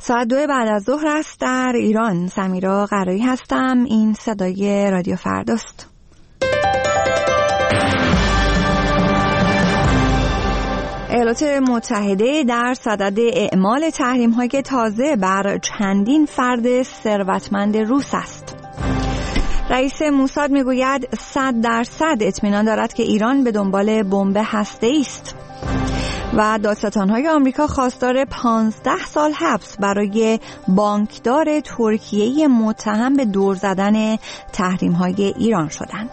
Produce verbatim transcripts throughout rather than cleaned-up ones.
ساعت دو بعد از ظهر است در ایران. سمیرا قرایی هستم. این صدای رادیو فرداست. ایالات متحده در صدد اعمال تحریم‌های تازه بر چندین فرد ثروتمند روس است. رئیس موساد میگوید صد درصد اطمینان دارد که ایران به دنبال بمب هسته‌ای است. و دادستان‌های آمریکا خواستار پانزده سال حبس برای بانکدار ترکیه‌ای متهم به دور زدن تحریم‌های ایران شدند.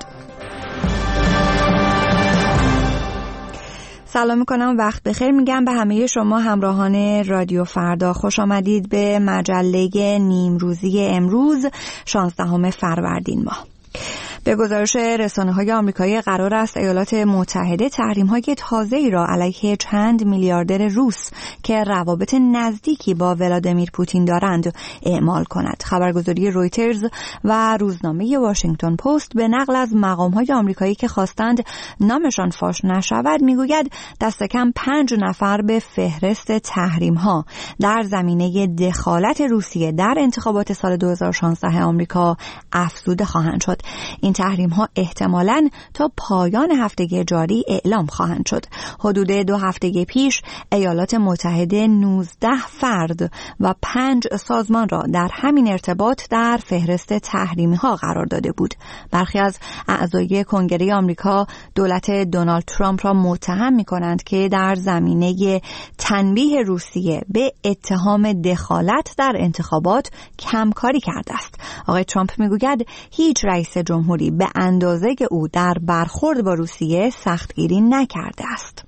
سلام میکنم، وقت بخیر میگم به همه شما همراهان رادیو فردا. خوش آمدید به مجله نیمروزی امروز شانزدهم فروردین ماه. به گزارش رسانه‌های آمریکایی قرار است ایالات متحده تحریم‌های تازه‌ای را علیه چند میلیاردر روس که روابط نزدیکی با ولادیمیر پوتین دارند اعمال کند. خبرگزاری رویترز و روزنامه واشنگتن پست به نقل از مقام‌های آمریکایی که خواستند نامشان فاش نشود میگوید دست کم پنج نفر به فهرست تحریم‌ها در زمینه دخالت روسیه در انتخابات سال دو هزار و شانزده آمریکا افزوده خواهند شد. این تحریم ها احتمالاً تا پایان هفته جاری اعلام خواهند شد. حدود دو هفته پیش ایالات متحده نوزده فرد و پنج سازمان را در همین ارتباط در فهرست تحریمی ها قرار داده بود. برخی از اعضای کنگره آمریکا دولت دونالد ترامپ را متهم می کنند که در زمینه تنبیه روسیه به اتهام دخالت در انتخابات کمکاری کرده است. آقای ترامپ می گوید هیچ رئیس جمهوری به اندازه او در برخورد با روسیه سختگیری نکرده است.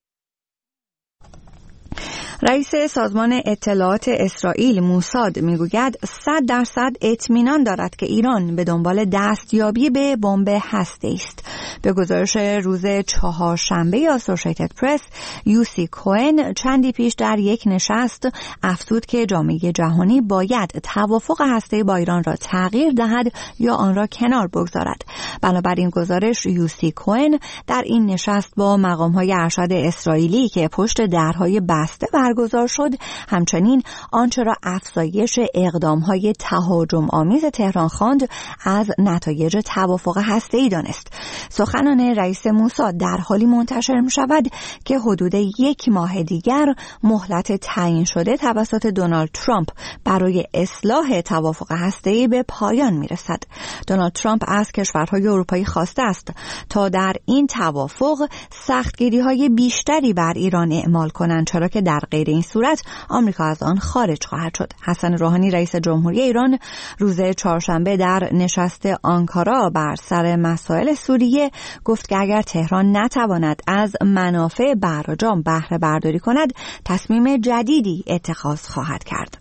رئیس سازمان اطلاعات اسرائیل موساد میگوید صد درصد اطمینان دارد که ایران به دنبال دستیابی به بمب هسته‌ای است. به گزارش روز چهارشنبه اسوسییتد پرس، یوسی کوئن چندی پیش در یک نشست افزود که جامعه جهانی باید توافق هسته‌ای با ایران را تغییر دهد یا آن را کنار بگذارد. بنابراین گزارش یوسی کوئن در این نشست با مقام‌های ارشد اسرائیلی که پشت درهای بسته برگزار شد، همچنین آنچه را افزایش اقدام‌های تهاجم آمیز تهران خواند از نتایج توافق هسته‌ای دانست. سخنان رئیس موساد در حالی منتشر می‌شود که حدود یک ماه دیگر مهلت تعیین شده توسط دونالد ترامپ برای اصلاح توافق هسته‌ای به پایان می‌رسد. دونالد ترامپ از کشورهای اروپایی خواسته است تا در این توافق سختگیری‌های بیشتری بر ایران اعمال کنند، چرا که در غیر این صورت آمریکا از آن خارج خواهد شد. حسن روحانی رئیس جمهوری ایران روز چهارشنبه در نشست آنکارا بر سر مسائل سوریه گفت که اگر تهران نتواند از منافع برجام بهره برداری کند، تصمیم جدیدی اتخاذ خواهد کرد.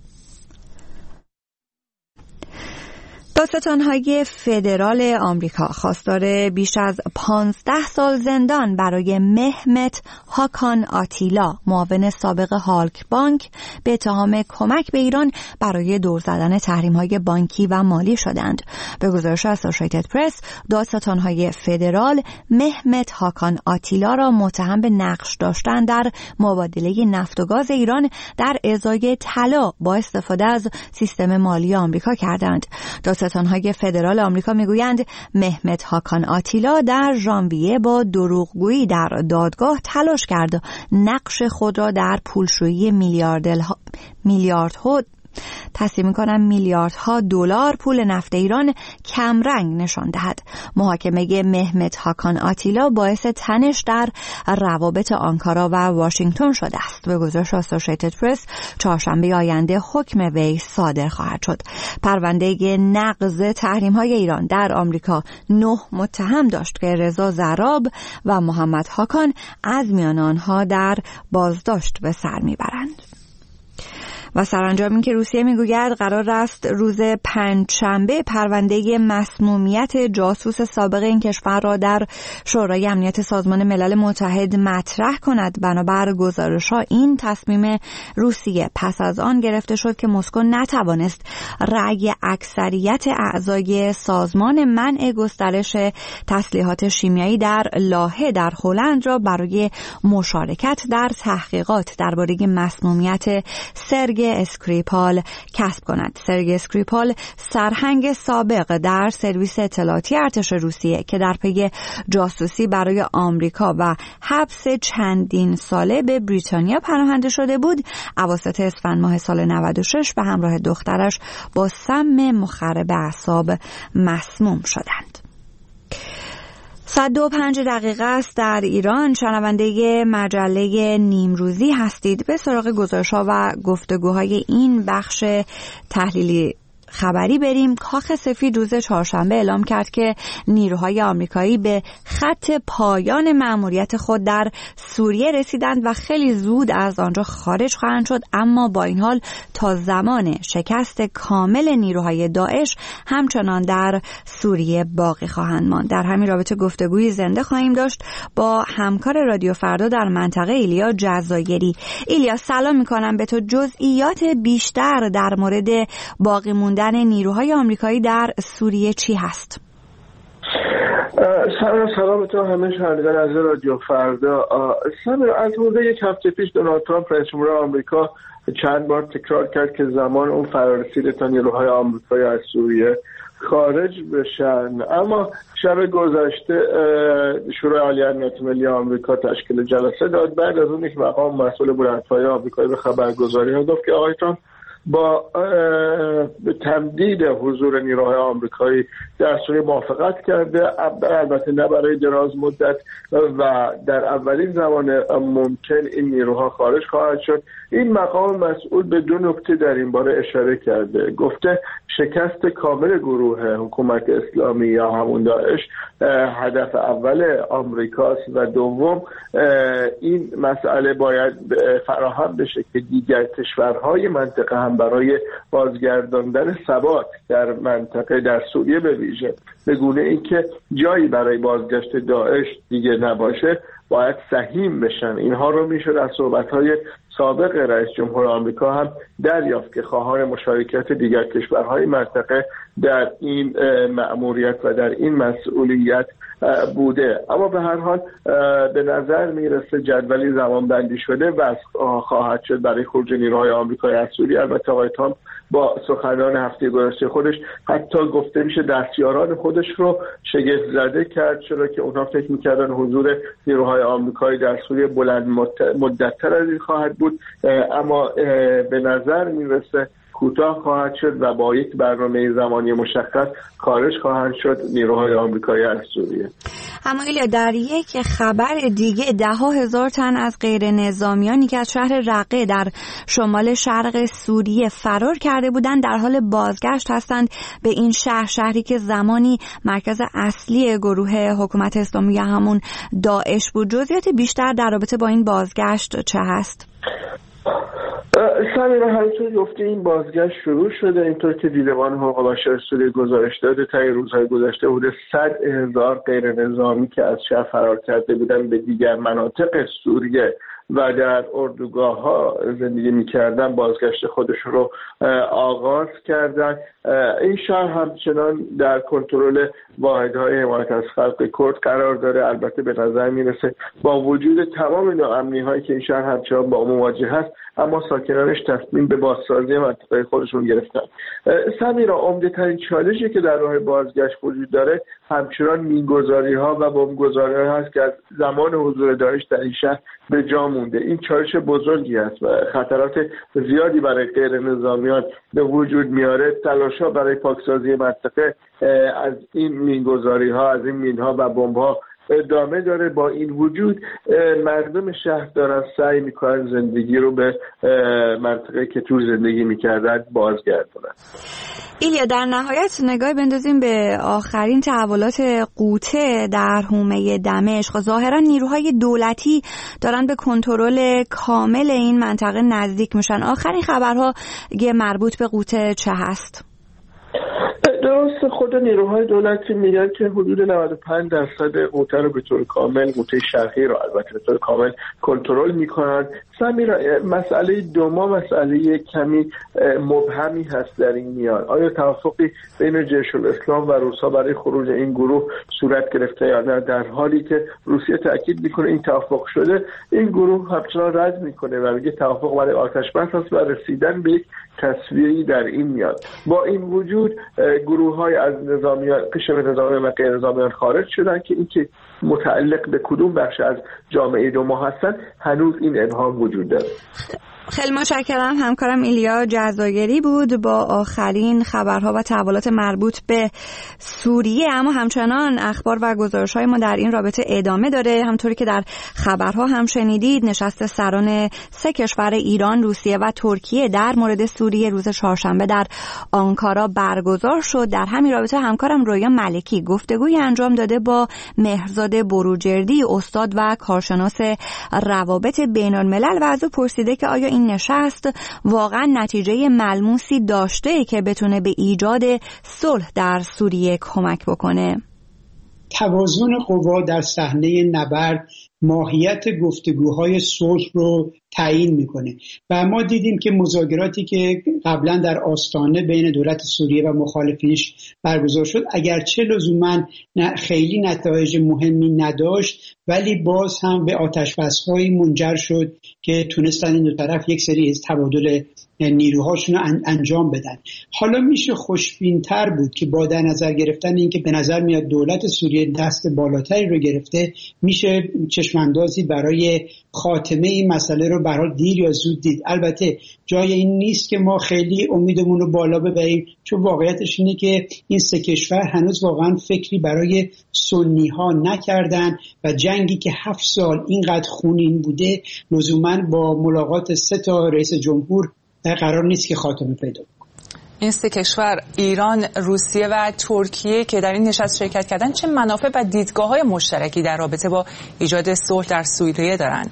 دادستان‌های فدرال آمریکا خواستار بیش از پانزده سال زندان برای مهمت هاکان آتیلا، معاون سابق هالک بانک، به اتهام کمک به ایران برای دور زدن تحریم‌های بانکی و مالی شدند. به گزارش اسوسییتد پرس، دادستان‌های فدرال مهمت هاکان آتیلا را متهم به نقش داشتن در مبادله نفت و گاز ایران در ازای طلا با استفاده از سیستم مالی آمریکا کردند. دادستان‌های فدرال آمریکا میگویند مهمت هاکان آتیلا در ژانویه با دروغگویی در دادگاه تلاش کرد نقش خود را در پولشویی میلیاردها میلیاردها تصمیم می‌کنم میلیاردها دلار پول نفت ایران کمرنگ نشان دهد. محاکمه مهمت هاکان آتیلا باعث تنش در روابط آنکارا و واشنگتن شده است. به گزارش اسوسییتد پرس، چهارشنبه آینده حکم وی صادر خواهد شد. پرونده نقض تحریم‌های ایران در آمریکا نه متهم داشت که رضا زراب و محمد هاکان از میان آنها در بازداشت به سر میبرند. و سرانجام این که روسیه میگوید قرار است روز پنجشنبه پرونده مسمومیت جاسوس سابق این کشور را در شورای امنیت سازمان ملل متحد مطرح کند. بنابر گزارش‌ها این تصمیم روسیه پس از آن گرفته شد که مسکو نتوانست رأی اکثریت اعضای سازمان منع گسترش تسلیحات شیمیایی در لاهه در هلند را برای مشارکت در تحقیقات درباره مسمومیت سرگئی سرگئی اسکریپال کسب کند. سرگئی اسکریپال سرهنگ سابق در سرویس اطلاعاتی ارتش روسیه که در پی جاسوسی برای آمریکا و حبس چندین ساله به بریتانیا پناهنده شده بود، اواسط اسفند ماه سال نود و شش به همراه دخترش با سم مخرب اعصاب مسموم شدند. صد و پنج دقیقه است در ایران. شنونده مجله نیمروزی هستید. به سراغ گزارش‌ها و گفتگوهای این بخش تحلیلی خبری بریم. کاخ سفید روز چهارشنبه اعلام کرد که نیروهای آمریکایی به خط پایان مأموریت خود در سوریه رسیدند و خیلی زود از آنجا خارج خواهند شد، اما با این حال تا زمان شکست کامل نیروهای داعش همچنان در سوریه باقی خواهند ماند. در همین رابطه گفتگوی زنده خواهیم داشت با همکار رادیو فردا در منطقه ایلیا جزایری. ایلیا سلام میکنم به تو. جزئیات بیشتر در مورد باقی موندن نیروهای آمریکایی در سوریه چی هست؟ سلام سلام به تو همه شنوندگان از رادیو فردا. سلام، از حدود یک هفته پیش دونالد ترامپ رئیس جمهور آمریکا چند بار تکرار کرد که زمان اون فرارسیده تا نیروهای آمریکایی از سوریه خارج بشن، اما شب گذشته شورای عالی امنیت ملی آمریکا تشکیل جلسه داد. بعد از اون یک مقام مسئول بلندپایه آمریکایی به خبرگزاری‌ها گفت که آقای ترامپ با تمدید حضور نیروهای آمریکایی در سوریه موافقت کرده، البته نه برای دراز مدت و در اولین زمان ممکن این نیروها خارج خواهد شد. این مقام مسئول به دو نکته در این باره اشاره کرده. گفته شکست کامل گروه حکومت اسلامی یا همون داعش هدف اول آمریکاست و دوم این مسئله باید فراهم بشه که دیگر کشورهای منطقه هم برای بازگرداندن ثبات در منطقه در سوریه به ویژه به گونه اینکه جایی برای بازگشت داعش دیگه نباشه باید سهیم بشن. اینها رو میشد از صحبت‌های سابق رئیس جمهور آمریکا هم دریافت که خواهان مشارکت دیگر کشورهای منطقه در این مأموریت و در این مسئولیت بوده. اما به هر حال به نظر میرسه جدولی زمانبندی شده و خواهد شد برای خروج نیروهای آمریکایی از سوریه. البته آقای ترامپ با سخنان هفته گذشته خودش حتی گفته میشه دستیاران خودش رو شگفت زده کرد، چرا که اونها فکر میکردن حضور نیروهای آمریکایی در سوریه بلند مدت‌تر از این خواهد بود، اما به نظر میرسه کوتاه خواهد شد و با یک برنامه زمانی مشخص خارج خواهند شد نیروهای آمریکایی از سوریه. اما ایلیا، در یک خبر دیگه ده ها هزار تن از غیر نظامیانی که از شهر رقه در شمال شرق سوریه فرار کرده بودند در حال بازگشت هستند به این شهر، شهری که زمانی مرکز اصلی گروه حکومت اسلامی همون داعش بود. جزئیات بیشتر در رابطه با این بازگشت چه هست؟ سمیرا، همینطور گفته این بازگشت شروع شده. اینطور که دیدبان حقوق بشر سوریه گزارش داده تا روزهای گذشته حدود صد هزار غیر نظامی که از شهر فرار کرده بودن به دیگر مناطق سوریه و در اردوگاه ها زندگی میکردن بازگشت خودشون رو آغاز کردن. این شهر همچنان در کنترل واحدهای حمایت از خلق کرد قرار داره. البته به نظر میرسه با وجود تمام ناامنی هایی که این شهر همچنان با مواجه هست، اما ساکنانش تصمیم به بازسازی منطقه خودشون گرفتن. سمیرا، عمده ترین چالشی که در راه بازگشت وجود داره همچنان مینگذاری ها و بمبگذاری ها هست که از زمان حضور داعش در این شهر به جا مونده. این چالش بزرگی است و خطرات زیادی برای غیر نظامیان به وجود میاره. تلاش‌ها برای پاکسازی منطقه از این مینگذاری ها، از این مینها و بمب ها ادامه داره. با این وجود مردم شهر دارن سعی میکنن زندگی رو به منطقه که تو زندگی میکردن بازگردونن. ایلیا، در نهایت نگاهی بندازیم به آخرین تحولات قوطه در حومه دمشق. ظاهرا نیروهای دولتی دارن به کنترل کامل این منطقه نزدیک میشن. آخرین خبرها مربوط به قوطه چه هست؟ درست خود نیروهای دولتی میگن که حدود نود و پنج درصد قوطه رو به طور کامل، قوطه شرقی رو البته به طور کامل کنترل میکنن. سمیرا، مسئله دوما مسئله کمی مبهمی هست در این میان. آیا توافقی بین جیش الاسلام و روس‌ها برای خروج این گروه صورت گرفته یا نه؟ در حالی که روسیه تاکید میکنه این توافق شده، این گروه همچنان رد میکنه و میگه توافق برای آتش بس است و رسیدن به یک تصویری در این میاد. با این وجود گروه های از نظامیان، قشر نظامیان و غیر نظامیان خارج شدن که اینکه متعلق به کدوم بخش از جامعه دوما هستن هنوز این ابهام وجود داره. خیلی متشکرم. همکارم ایلیا جزایری بود با آخرین خبرها و تحولات مربوط به سوریه. اما همچنان اخبار و گزارش‌های ما در این رابطه ادامه داره. همطوری که در خبرها هم شنیدید، نشست سران سه کشور ایران، روسیه و ترکیه در مورد سوریه روز چهارشنبه در آنکارا برگزار شد. در همین رابطه همکارم رویا ملکی گفتگوی انجام داده با مهرزاد بروجردی، استاد و کارشناس روابط بین‌الملل، و از او پرسیده که آیا این نشست واقعا نتیجه ملموسی داشته که بتونه به ایجاد صلح در سوریه کمک بکنه؟ توازن قوا در صحنه نبرد ماهیت گفتگوهای صلح رو تعیین میکنه و ما دیدیم که مذاکراتی که قبلا در آستانه بین دولت سوریه و مخالفینش برگزار شد اگرچه لزوما خیلی نتایج مهمی نداشت، ولی باز هم به آتش‌بس‌هایی منجر شد که تونستن این دو طرف یک سری از تبادل نیروهاشون رو انجام بدن. حالا میشه خوشبین‌تر بود که با در نظر گرفتن اینکه به نظر میاد دولت سوریه دست بالاتری رو گرفته، میشه چشماندازی برای خاتمه این مسئله رو به هر حال دیر یا زود دید. البته جای این نیست که ما خیلی امیدمون رو بالا ببریم، چون واقعیتش اینه که این سه کشور هنوز واقعا فکری برای سنی‌ها نکردن و جنگی که هفت سال اینقدر خونین بوده لزوماً با ملاقات سه تا رئیس جمهور قرار نیست که خاتمه پیدا کنه. این سه کشور، ایران، روسیه و ترکیه که در این نشست شرکت کردن، چه منافع و دیدگاه‌های مشترکی در رابطه با ایجاد صلح در سوریه دارند؟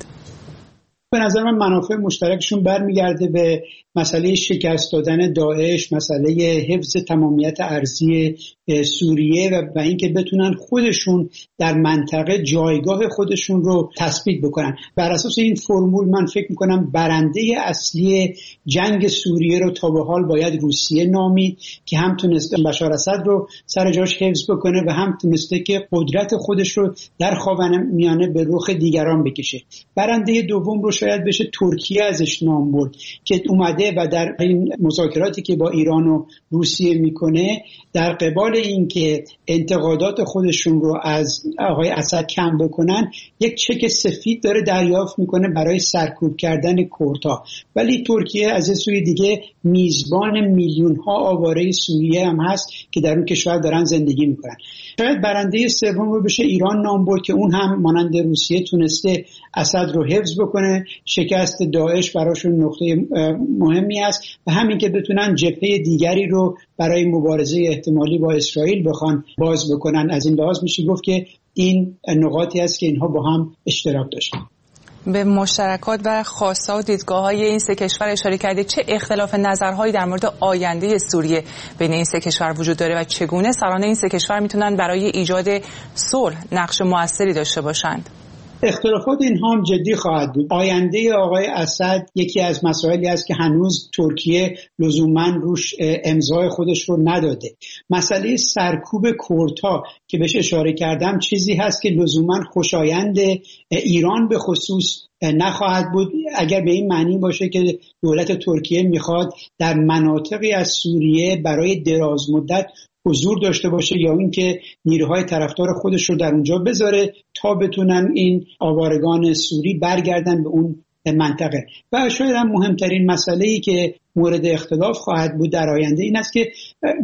به نظر من منافع مشترکشون برمیگرده به مسئله شکست دادن داعش، مسئله حفظ تمامیت ارضی سوریه و, و اینکه بتونن خودشون در منطقه جایگاه خودشون رو تثبیت بکنن. بر اساس این فرمول من فکر میکنم برنده اصلی جنگ سوریه رو تا به حال باید روسیه نامید که هم تونسته بشار اسد رو سر جاش حفظ بکنه و هم تونسته که قدرت خودش رو در خاورمیانه به رخ دیگران بکشه. برنده دوم رو شاید بشه ترکیه ازش نام برد که اومده و در این مذاکراتی که با ایران و روسیه میکنه در قبال اینکه انتقادات خودشون رو از آقای اسد کم بکنن یک چک سفید داره دریافت میکنه برای سرکوب کردن کردها. ولی ترکیه از سوی دیگه میزبان میلیون ها آواره سوریه هم هست که در اون کشور دارن زندگی میکنن. شاید برنده سوم رو بشه ایران نام برد که اون هم مانند روسیه تونسته اسد رو حفظ بکنه. شکست داعش براشون نقطه مهمی است و همین که بتونن جبهه دیگری رو برای مبارزه احتمالی با اسرائیل بخوان باز بکنن. از این لحاظ میشه گفت که این نقاطی است که اینها با هم اشتراک داشتن. به مشترکات و خواست‌ها و دیدگاه‌های این سه کشور اشاره کردید. چه اختلاف نظرهایی در مورد آینده سوریه بین این سه کشور وجود داره و چگونه سران این سه کشور میتونن برای ایجاد صلح نقش موثری داشته باشند؟ اختلافات اینها هم جدی خواهد بود. آینده آقای اسد یکی از مسائلی است که هنوز ترکیه لزوماً روش امضای خودش رو نداده. مسئله سرکوب کردها که بهش اشاره کردم چیزی هست که لزوماً خوشایند ایران به خصوص نخواهد بود، اگر به این معنی باشه که دولت ترکیه میخواد در مناطقی از سوریه برای دراز مدت حضور داشته باشه یا اینکه نیروهای طرفدار خودش رو در اونجا بذاره تا بتونن این آوارگان سوری برگردن به اون منطقه. و شاید هم مهمترین مسئله‌ای که مورد اختلاف خواهد بود در آینده این است که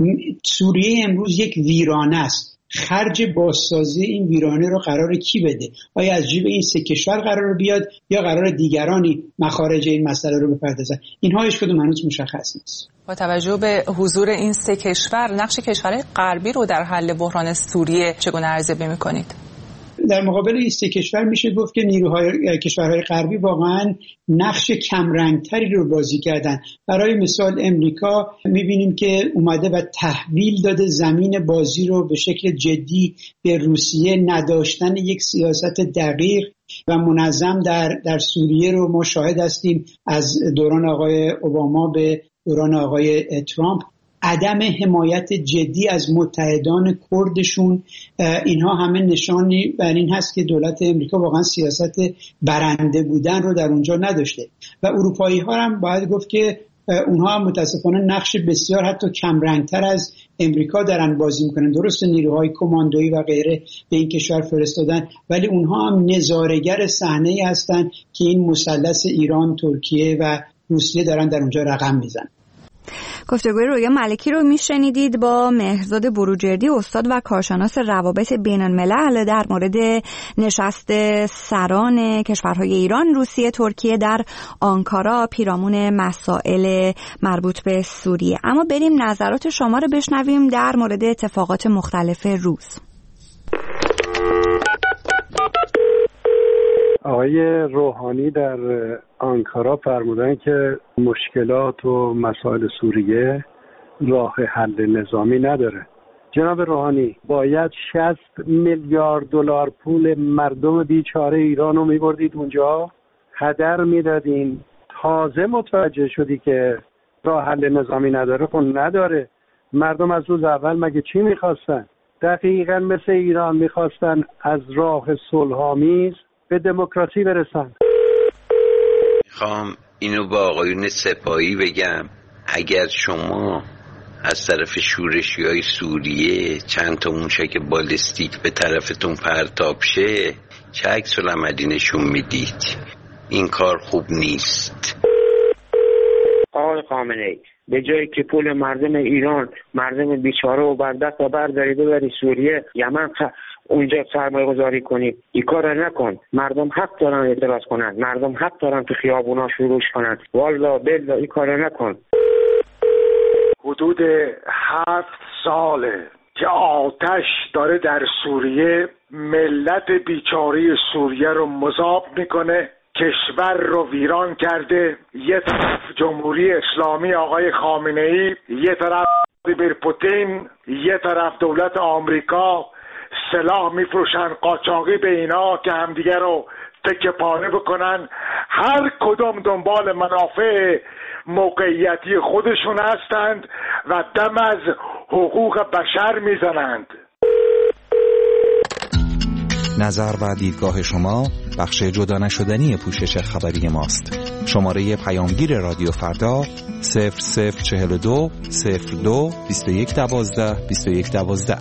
سوریه امروز یک ویرانه است. خرج بازسازی این ویرانه رو قرار کی بده؟ آیا از جیب این سه کشور قرار بیاد یا قرار دیگرانی مخارج این مسئله رو بپردازن؟ اینها هیچ کدوم هنوز مشخص نیست. با توجه به حضور این سه کشور، نقش کشورهای غربی رو در حل بحران سوریه چگونه ارزیابی می‌کنید؟ در مقابل این سه کشور میشه گفت که نیروهای کشورهای غربی واقعا نقش کمرنگتری رو بازی کردن. برای مثال امریکا میبینیم که اومده و تحویل داده زمین بازی رو به شکل جدی به روسیه. نداشتن یک سیاست دقیق و منظم در در سوریه رو ما شاهد هستیم از دوران آقای اوباما به دوران آقای ترامپ. عدم حمایت جدی از متحدان کردشون، اینها همه نشانی بر این هست که دولت امریکا واقعا سیاست برنده بودن رو در اونجا نداشته و اروپایی ها هم باید گفت که اونها هم متاسفانه نقش بسیار حتی کمرنگتر از امریکا دارن بازی میکنن. درست نیروهای کماندویی و غیره به این کشور فرستادن، ولی اونها هم نظاره‌گر صحنه‌ای هستن که این مثلث ایران، ترکیه و روسیه دارن در اونجا رقم میزنن. گفتگوی رویا ملکی رو میشنیدید با مهرزاد بروجردی، استاد و کارشناس روابط بین الملل، در مورد نشست سران کشورهای ایران، روسیه، ترکیه در آنکارا پیرامون مسائل مربوط به سوریه. اما بریم نظرات شما رو بشنویم در مورد اتفاقات مختلف روز. آقای روحانی در آنکارا فرمودن که مشکلات و مسائل سوریه راه حل نظامی نداره. جناب روحانی، باید شصت میلیارد دلار پول مردم بیچاره ایران رو میبردید اونجا، هدر میدادین. تازه متوجه شدی که راه حل نظامی نداره؟ خب نداره. مردم از روز اول مگه چی میخواستن؟ دقیقاً مثل ایران میخواستن از راه صلح‌آمیز به دموکراسی برسن. میخوام اینو با آقایون سپاهی بگم، اگر شما از طرف شورشیای سوریه چند تا موشک بالستیک به طرفتون پرتاب شه، چه عکس العملی نشون میدید؟ این کار خوب نیست. آقای خامنه‌ای، به جایی که پول مردم ایران، مردم بیچاره و بردست و برداری ببری سوریه، یمن اونجا سرمایه گذاری کنی، این کار نکن. مردم حق دارن اعتراض کنن، مردم حق دارن تو خیابونا شروع کنن. والا بلا این کار نکن. حدود هفت ساله که آتش داره در سوریه ملت بیچاره سوریه رو مذاب میکنه، کشور رو ویران کرده. یه طرف جمهوری اسلامی آقای خامنه‌ای، یه طرف ولادیمیر پوتین، یه طرف دولت آمریکا سلاح میفروشن قاچاقی به اینا که همدیگه رو تکه پاره بکنن. هر کدوم دنبال منافع موقعیتی خودشون هستند و دم از حقوق بشر میزنند. نظر و دیدگاه شما بخش جدا نشدنی پوشش خبری ماست. شماره پیامگیر رادیو فردا صفر صفر چهل و دو صفر دو بیست و یک دوازده بیست و یک دوازده.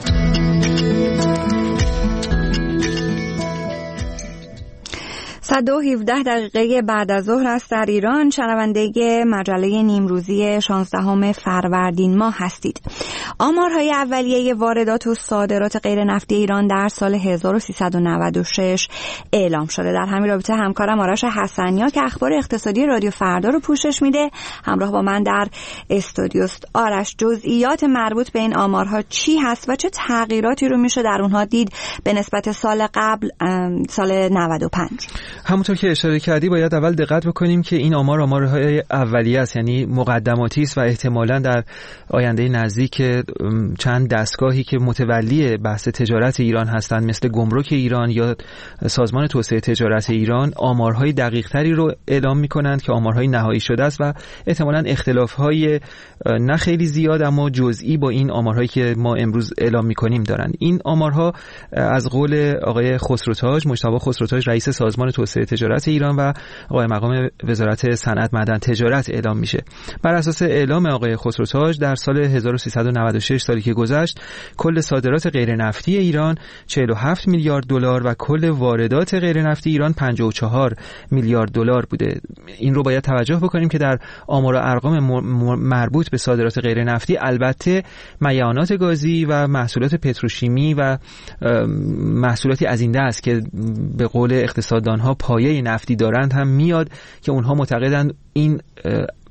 صد و هفده دقیقه بعد از ظهر است در ایران. شنونده مجله نیمروزی شانزدهم فروردین ماه هستید. آمارهای اولیه واردات و صادرات غیر نفتی ایران در سال هزار و سیصد و نود و شش اعلام شده. در همین رابطه همکارم آرش حسنیا که اخبار اقتصادی رادیو فردا رو پوشش میده همراه با من در استودیوست. آرش، جزئیات مربوط به این آمارها چی هست و چه تغییراتی رو میشه در اونها دید به نسبت سال قبل، سال نود و پنج؟ همونطور که اشاره کردی باید اول دقت بکنیم که این آمار آمارهای اولیه است، یعنی مقدماتی است و احتمالاً در آینده نزدیک چند دستگاهی که متولی بحث تجارت ایران هستند مثل گمرک ایران یا سازمان توسعه تجارت ایران آمارهای دقیق‌تری رو اعلام می‌کنند که آمارهای نهایی شده است و احتمالاً اختلاف‌های نه خیلی زیاد اما جزئی با این آمارهایی که ما امروز اعلام می‌کنیم دارند. این آمارها از قول آقای خسروتاج، مجتبی خسروتاج رئیس سازمان توسعه تجارت ایران و آقای مقام وزارت صنعت معدن تجارت اعلام میشه. بر اساس اعلام آقای خسروتاج در سال هزار و سیصد و نود و شش سالی که گذشت کل صادرات غیر نفتی ایران چهل و هفت میلیارد دلار و کل واردات غیر نفتی ایران پنجاه و چهار میلیارد دلار بوده. این رو باید توجه بکنیم که در آمار و ارقام مربوط به صادرات غیر نفتی البته میعانات گازی و محصولات پتروشیمی و محصولاتی از این دست که به قول اقتصاددانها پایه نفتی دارند هم میاد که اونها معتقدند این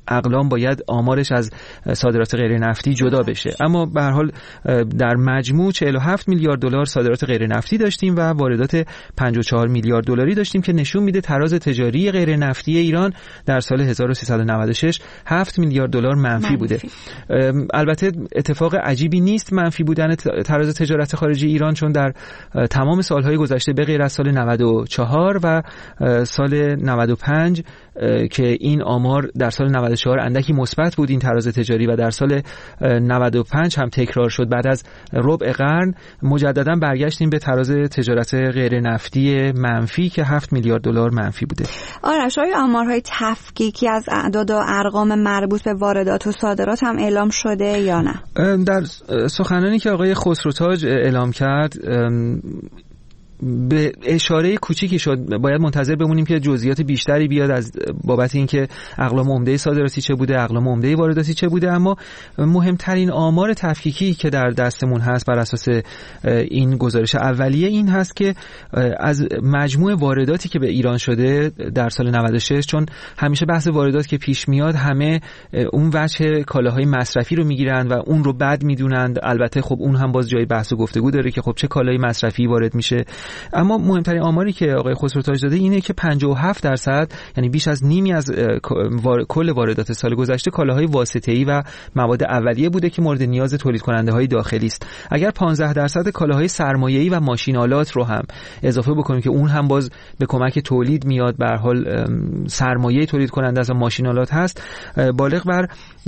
اقلام باید آمارش از صادرات غیر نفتی جدا بشه. اما به هر حال در مجموع چهل و هفت میلیارد دلار صادرات غیر نفتی داشتیم و واردات پنجاه و چهار میلیارد دلاری داشتیم که نشون میده تراز تجاری غیر نفتی ایران در سال هزار و سیصد و نود و شش هفت میلیارد دلار منفی بوده. البته اتفاق عجیبی نیست منفی بودن تراز تجارت خارجی ایران، چون در تمام سالهای گذشته به غیر از سال نود و چهار و سال نود و پنج که این آمار در سال نود و چهار اندکی مثبت بود این تراز تجاری و در سال نود و پنج هم تکرار شد. بعد از ربع قرن مجددا برگشتیم به تراز تجارت غیر نفتی منفی که هفت میلیارد دلار منفی بوده. آرش، آیا آمارهای تفکیکی از اعداد و ارقام مربوط به واردات و صادرات هم اعلام شده یا نه؟ در سخنرانی که آقای خسروتاج اعلام کرد به اشاره کوچیکی شد. باید منتظر بمونیم که جزئیات بیشتری بیاد از بابت اینکه اقلام عمده صادراتی چه بوده، اقلام عمده وارداتی چه بوده. اما مهمترین آمار تفکیکی که در دستمون هست بر اساس این گزارش اولیه این هست که از مجموع وارداتی که به ایران شده در سال نود و شش، چون همیشه بحث واردات که پیش میاد همه اون وجه کالاهای مصرفی رو میگیرن و اون رو بد میدونند. البته خب اون هم باز جای بحث و گفتگو داره که خب چه کالای مصرفی وارد میشه. اما مهمترین آماری که آقای خسروتاج داده اینه که پنجاه و هفت درصد، یعنی بیش از نیمی از کل واردات سال گذشته کالاهای واسطه‌ای و مواد اولیه بوده که مورد نیاز تولید کننده های داخلی است. اگر پانزده درصد کالاهای سرمایه‌ای و ماشین‌آلات رو هم اضافه بکنیم که اون هم باز به کمک تولید میاد، به هر حال سرمایه تولید کننده از ماشین‌آلات هست، بالغ بر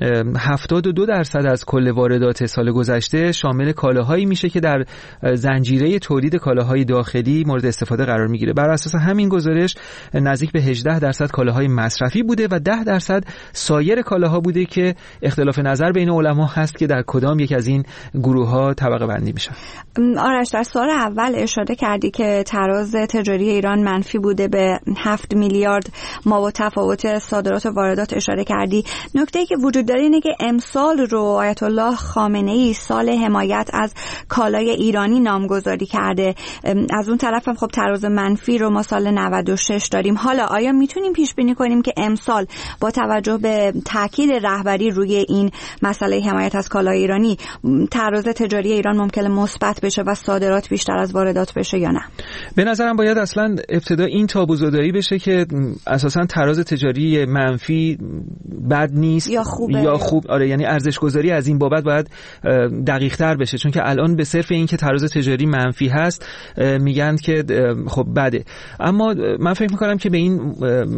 هفتاد و دو درصد از کل واردات سال گذشته شامل کالاهایی میشه که در زنجیره تولید کالاهای داخلی مورد استفاده قرار میگیره. بر اساس همین گزارش نزدیک به هجده درصد کالاهای مصرفی بوده و ده درصد سایر کالاها بوده که اختلاف نظر بین علما هست که در کدام یک از این گروه‌ها طبقه بندی میشن. آرش، در سال اول اشاره کردی که تراز تجاری ایران منفی بوده، به هفت میلیارد ما با تفاوت صادرات و واردات اشاره کردی. نکته‌ای که وجود داره اینه که امسال رو آیت الله خامنه‌ای سال حمایت از کالای ایرانی نامگذاری کرده. از اون طرف هم خب تراز منفی رو ما سال نود و شش داریم. حالا آیا میتونیم پیش بینی کنیم که امسال با توجه به تاکید رهبری روی این مسئله حمایت از کالای ایرانی تراز تجاری ایران ممکنه مثبت بشه و صادرات بیشتر از واردات بشه یا نه؟ به نظرم باید اصلا ابتدا این تابوزدایی بشه که اساسا تراز تجاری منفی بد نیست یا خوبه یا خوب. آره، یعنی ارزش گذاری از این بابت باید دقیق تر بشه، چون که الان به صرف این که تراز تجاری منفی هست میگن که خب بده. اما من فکر میکنم که به این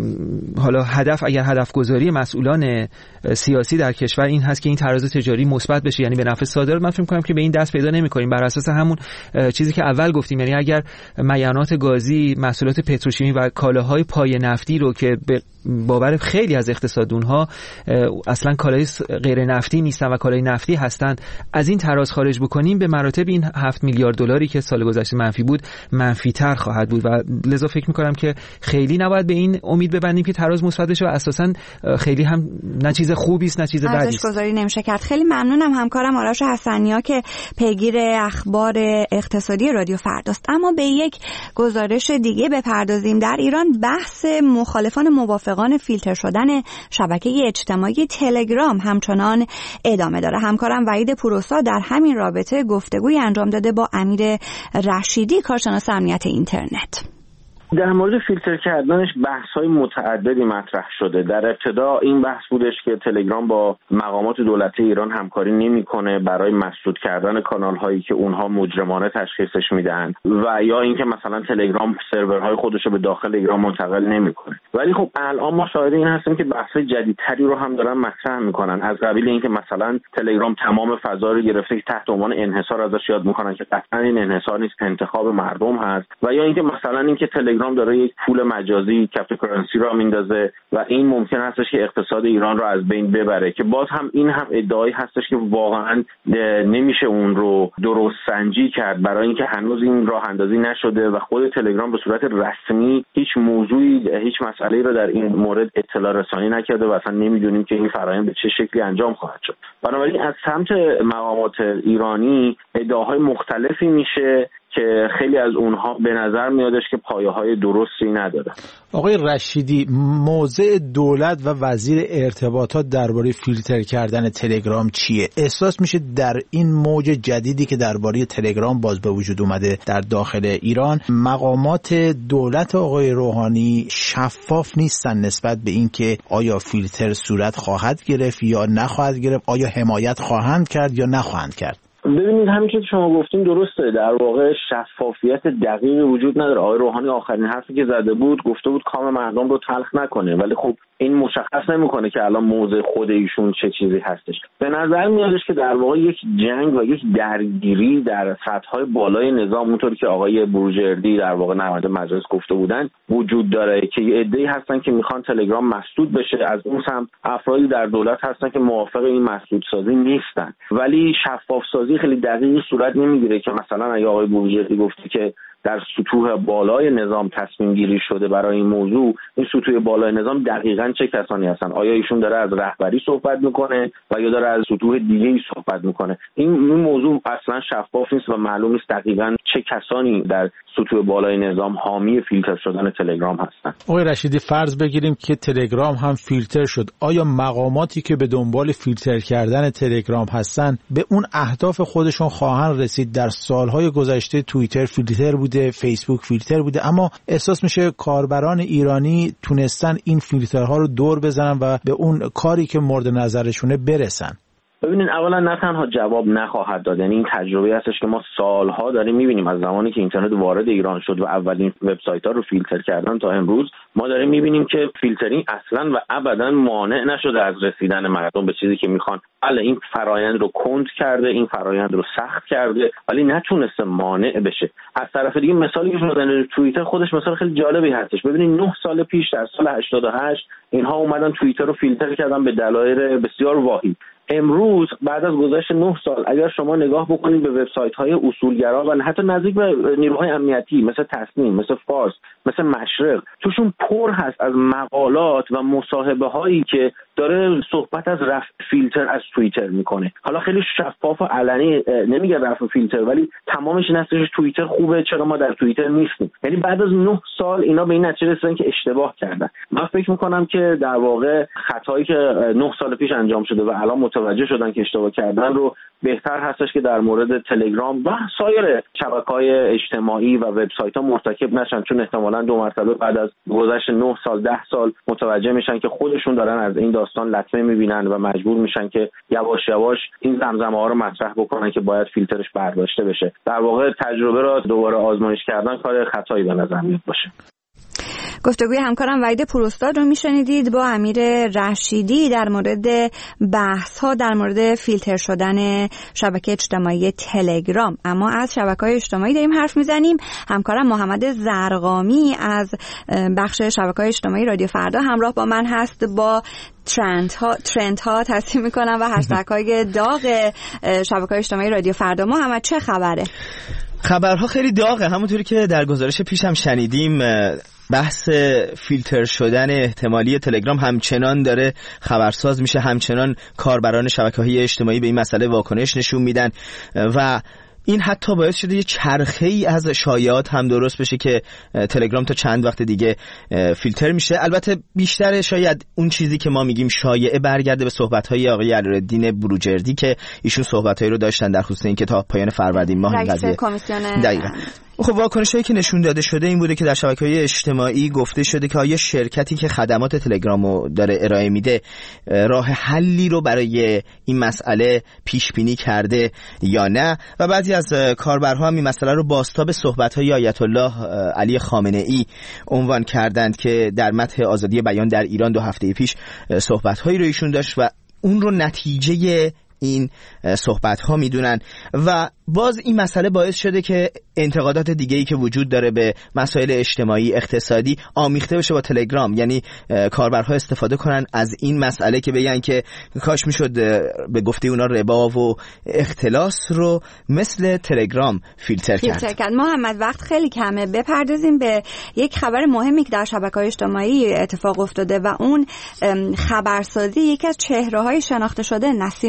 حالا هدف، اگر هدف گذاری مسئولان سیاسی در کشور این هست که این تراز تجاری مثبت بشه، یعنی به نفع صادرات، من فکر میکنم که به این دست پیدا نمیکنیم. بر اساس همون چیزی که اول گفتیم، یعنی اگر معدنیات گازی، محصولات پتروشیمی و کالاهای پای نفتی رو که به باور خیلی از اقتصادونها اصلا کالای غیر نفتی نیستن و کالای نفتی هستند، از این تراز خارج بکنیم، به مراتب این هفت میلیارد دلاری که سال گذشته منفی بود منفی تر خواهد بود و لذا فکر میکنم که خیلی نباید به این امید ببندیم که تراز مثبت بشه و اساسا خیلی هم نه چیز خوبی است نه چیز بدی است. ارزش گذاری نمیشه کرد. خیلی ممنونم همکارم آرش حسنیا که پیگیر اخبار اقتصادی رادیو فرداست. اما به یک گزارش دیگه بپردازیم. در ایران بحث مخالفان موافقان فیلتر شدن شبکه اجتماعی تلگرام همچنان ادامه داره. همکارم وحید پوروسا در همین رابطه گفتگوی انجام داده با امیر رشیدی، کارشناس امنیت اینترنت. در مورد فیلتر کردنش بحث‌های متعددی مطرح شده. در ابتدا این بحث بودش که تلگرام با مقامات دولتی ایران همکاری نمی‌کنه برای مسدود کردن کانال‌هایی که اونها مجرمانه تشخیصش میدن و یا اینکه مثلا تلگرام سرورهای خودش رو به داخل ایران منتقل نمی‌کنه. ولی خب الان ما شاهد این هستیم که بحث‌های جدیدتری رو هم دارن مطرح می‌کنن، از قبیل اینکه مثلا تلگرام تمام فضا رو گرفته که تحت عنوان انحصار ازش یاد می‌کنن که قطعاً این انحصار نیست، انتخاب مردم هست، و یا اینکه مثلا اینکه تلگرام داره یک پول مجازی کریپتوکارنسی رو میندازه و این ممکن هستش که اقتصاد ایران رو از بین ببره، که باز هم این هم ادعایی هستش که واقعا نمیشه اون رو درست سنجی کرد، برای اینکه هنوز این راه اندازی نشده و خود تلگرام به صورت رسمی هیچ موضوعی، هیچ مسئله‌ای رو در این مورد اطلاع رسانی نکرده و اصلا نمیدونیم که این فرآیند به چه شکلی انجام خواهد شد. بنابراین از سمت مقامات ایرانی ادعاهای مختلفی میشه که خیلی از اونها به نظر میادش که پایه‌های درستی نداره. آقای رشیدی، موضع دولت و وزیر ارتباطات درباره فیلتر کردن تلگرام چیه؟ احساس میشه در این موج جدیدی که درباره تلگرام باز به وجود اومده در داخل ایران، مقامات دولت آقای روحانی شفاف نیستن نسبت به اینکه آیا فیلتر صورت خواهد گرفت یا نخواهد گرفت، آیا حمایت خواهند کرد یا نخواهند کرد. ببینید همین که شما گفتین درسته، در واقع شفافیت دقیقی وجود نداره. آقای روحانی آخرین حرفی که زده بود گفته بود کام مردم رو تلخ نکنه، ولی خب این مشخص نمیکنه که الان موضع خود ایشون چه چیزی هستش. به نظر میادش که در واقع یک جنگ و یک درگیری در سطح‌های بالای نظام، اونطوری که آقای بروجردی در واقع نماینده مجلس گفته بودن، وجود داره که یه عده‌ای هستن که میخوان تلگرام مسدود بشه، از اون سمت افرادی در دولت هستن که موافق این مسدودسازی نیستن. ولی شفاف سازی خیلی دقیقی صورت نمیگیره که مثلا اگه آقای بروجردی گفته که در سطوح بالای نظام تصمیم گیری شده برای این موضوع، این سطوح بالای نظام دقیقاً چه کسانی هستن؟ آیا ایشون داره از رهبری صحبت میکنه و یا داره از سطوح دیگه‌ای صحبت میکنه؟ این این موضوع اصلا شفاف نیست و معلوم نیست دقیقاً چه کسانی در سطوح بالای نظام حامی فیلتر شدن تلگرام هستن. آقای رشیدی، فرض بگیریم که تلگرام هم فیلتر شد، آیا مقاماتی که به دنبال فیلتر کردن تلگرام هستن به اون اهداف خودشون خواهند رسید؟ در سالهای گذشته توییتر فیلتر بود، فیسبوک فیلتر بوده، اما احساس میشه کاربران ایرانی تونستن این فیلترها رو دور بزنن و به اون کاری که مورد نظرشونه برسن. ببینید، اولا نه تنها جواب نخواهد داد، یعنی این تجربه هستش که ما سالها داریم میبینیم از زمانی که اینترنت وارد ایران شد و اولین وبسایت‌ها رو فیلتر کردن تا امروز، ما داریم میبینیم که فیلترینگ اصلا و ابدا مانع نشده از رسیدن مردم به چیزی که میخوان. بله، این فرایند رو کند کرده، این فرایند رو سخت کرده، ولی نتونسته مانع بشه. از طرف دیگه مثالی که شما در توییتر خودش مثال خیلی جالبی هستش. ببینید نه سال پیش در سال هشتاد و هشت اینها اومدن توییتر رو فیلتر کردن به دلایل بسیار واهی. امروز بعد از گذشت نه سال اگر شما نگاه بکنید به وبسایت‌های اصولگرا و حتی نزدیک به نیروهای امنیتی مثل تصنیم، مثل فارس، مثل مشرق، توشون پر هست از مقالات و مصاحبه‌هایی که داره صحبت از رفع فیلتر از توییتر میکنه. حالا خیلی شفاف و علنی نمیگه رفع فیلتر، ولی تمامش این هستش توییتر خوبه، چرا ما در توییتر نیستیم. یعنی بعد از نه سال اینا به این نتیجه رسیدن که اشتباه کردن. من فکر میکنم که در واقع خطایی که نه سال پیش انجام شده و الان متوجه شدن که اشتباه کردن رو بهتر هستش که در مورد تلگرام و سایر شبکه‌های اجتماعی و وبسایت‌ها مرتکب نشن، چون احتمالاً دو مرتبه بعد از گذشت نه سال ده سال متوجه میشن که خودشون دارن از این داستان لطمه میبینن و مجبور میشن که یواش یواش این زمزمه‌ها رو مطرح بکنن که باید فیلترش برداشته بشه. در واقع تجربه رو دوباره آزمایش کردن کار خطایی به نظر میاد باشه. گفتگوی همکارم وحید پوراستاد رو میشنیدید با امیر رشیدی در مورد بحث ها در مورد فیلتر شدن شبکه اجتماعی تلگرام. اما از شبکه‌های اجتماعی داریم حرف میزنیم. همکارم محمد زرقامی از بخش شبکه‌های اجتماعی رادیو فردا همراه با من هست با ترند ها ترند ها تصمیم میکنم و هشتگ های داغ شبکه‌های اجتماعی رادیو فردا. محمد چه خبره؟ خبرها خیلی داغه، همونطوری که در گزارش پیشم شنیدیم. بحث فیلتر شدن احتمالی تلگرام همچنان داره خبرساز میشه، همچنان کاربران شبکه‌های اجتماعی به این مسئله واکنش نشون میدن و این حتی باعث شده یه چرخه‌ای از شایعات هم درست بشه که تلگرام تا چند وقت دیگه فیلتر میشه. البته بیشتر شاید اون چیزی که ما میگیم شایعه برگرده به صحبت‌های آقای علی‌الدین بروجردی که ایشون صحبت‌هایی رو داشتن در خصوص اینکه تا پایان فروردین ماه این قضیه دقیقاً. خب واکنش‌هایی که نشون داده شده این بوده که در شبکه‌های اجتماعی گفته شده که آیا شرکتی که خدمات تلگرامو داره ارائه میده راه حلی رو برای این مسئله پیش بینی کرده یا نه، و بعضی از کاربرها هم این مسئله رو بازتاب صحبت‌های آیت الله علی خامنه‌ای عنوان کردند که در مدح آزادی بیان در ایران دو هفته پیش صحبت‌هایی رو ایشون داشت و اون رو نتیجه این صحبت ها میدونن و باز این مسئله باعث شده که انتقادات دیگه‌ای که وجود داره به مسائل اجتماعی اقتصادی آمیخته بشه با تلگرام. یعنی کاربرها استفاده کنن از این مسئله که بگن که کاش میشد به گفته اونا ربا و اختلاس رو مثل تلگرام فیلتر, فیلتر کرد. کرد. محمد وقت خیلی کمه، بپردازیم به یک خبر مهمی که در شبکه‌های اجتماعی اتفاق افتاده و اون خبرسازی یکی از چهره‌های شناخته شده نسیم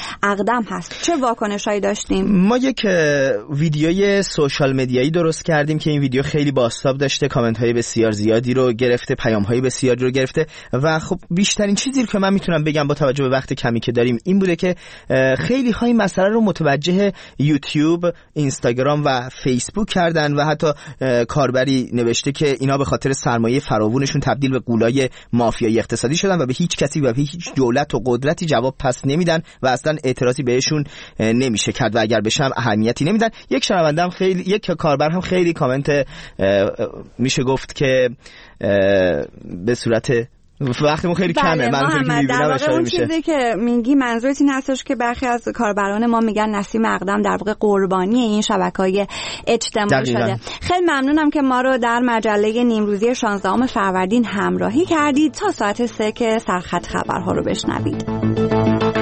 اقدم هست. چه واکنشایی داشتیم؟ ما یک ویدیوی سوشال مدیایی درست کردیم که این ویدیو خیلی بازتاب داشته، کامنت های بسیار زیادی رو گرفته، پیام های بسیاری رو گرفته و خب بیشترین چیزی که من میتونم بگم با توجه به وقت کمی که داریم این بوده که خیلی های مسئله رو متوجه یوتیوب، اینستاگرام و فیسبوک کردن و حتی کاربری نوشته که اینا به خاطر سرمایه فراوونشون تبدیل به غولای مافیایی اقتصادی شدن و به هیچ کسی و به هیچ دولت و قدرتی جواب پس نمیدن و اصلا اعتراضی بهشون نمیشه کرد و اگر بشم اهمیتی نمیدن. یک شنونده هم خیلی یک کاربر هم خیلی کامنت میشه گفت که به صورت وقتمون خیلی کمه، من فکر می‌کنم در واقع اون چیزی که میگی منظورت این هستش که برخی از کاربران ما میگن نسیم اقدم در واقع قربانی این شبکه‌های اجتماعی شده. خیلی ممنونم که ما رو در مجله نیمروزی شانزدهم فروردین همراهی کردید تا ساعت سه که سرخط خبرها رو بشنوید.